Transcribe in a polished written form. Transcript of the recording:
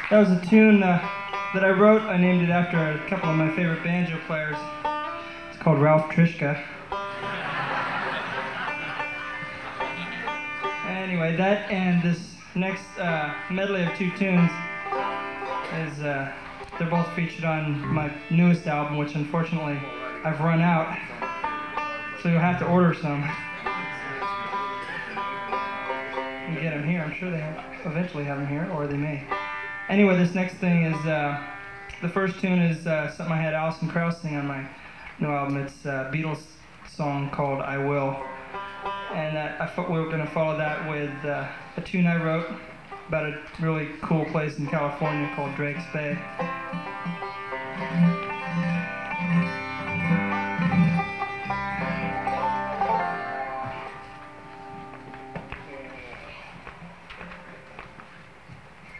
That was a tune that I wrote. I named it after a couple of my favorite banjo players. It's called Ralph Trishka. Anyway, that and this next medley of two tunes is they're both featured on my newest album, which unfortunately I've run out. So you'll have to order some. You can get them here. I'm sure they eventually have them here, or they may. Anyway, this next thing is, the first tune is something I had Alison Krauss sing on my new album. It's a Beatles song called I Will. And we were going to follow that with a tune I wrote about a really cool place in California called Drake's Bay.